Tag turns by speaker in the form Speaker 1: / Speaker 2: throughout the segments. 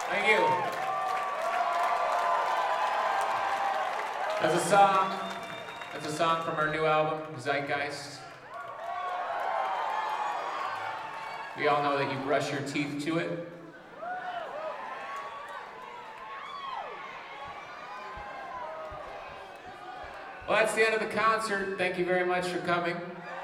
Speaker 1: Thank you. That's a song from our new album, Zeitgeist. We all know that you brush your teeth to it. Well, that's the end of the concert. Thank you very much for coming.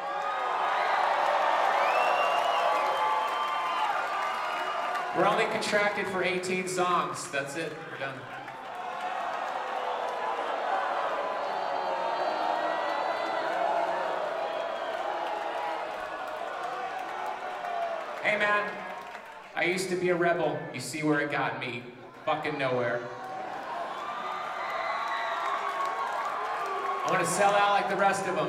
Speaker 1: We're only contracted for 18 songs. That's it. We're done. Hey man, I used to be a rebel. You see where it got me? Fucking nowhere. I want to sell out like the rest of them.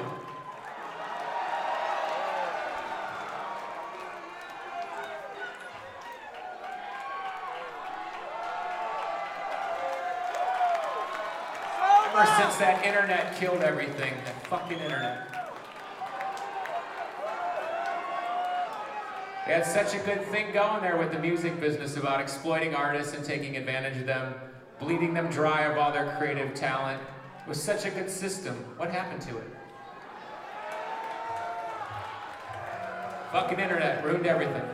Speaker 1: Ever since that internet killed everything, that fucking internet. We had such a good thing going there with the music business about exploiting artists and taking advantage of them, bleeding them dry of all their creative talent. It was such a good system. What happened to it? Fucking internet ruined everything.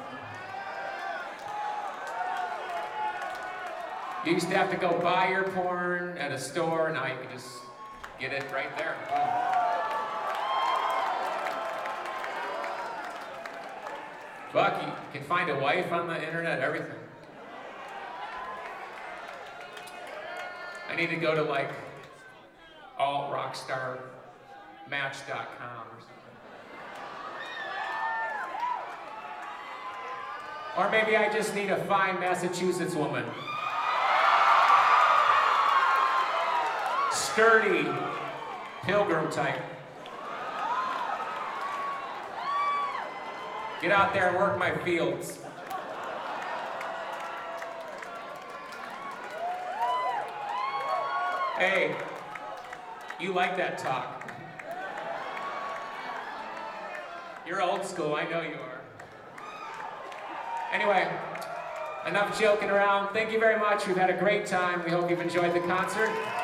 Speaker 1: You used to have to go buy your porn at a store. Now you can just get it right there. Fuck, you can find a wife on the internet, everything. I need to go to like altrockstarmatch.com or something. Or maybe I just need a fine Massachusetts woman. Sturdy, pilgrim type. Get out there and work my fields. Hey, you like that talk. You're old school, I know you are. Anyway, enough joking around. Thank you very much. We've had a great time. We hope you've enjoyed the concert.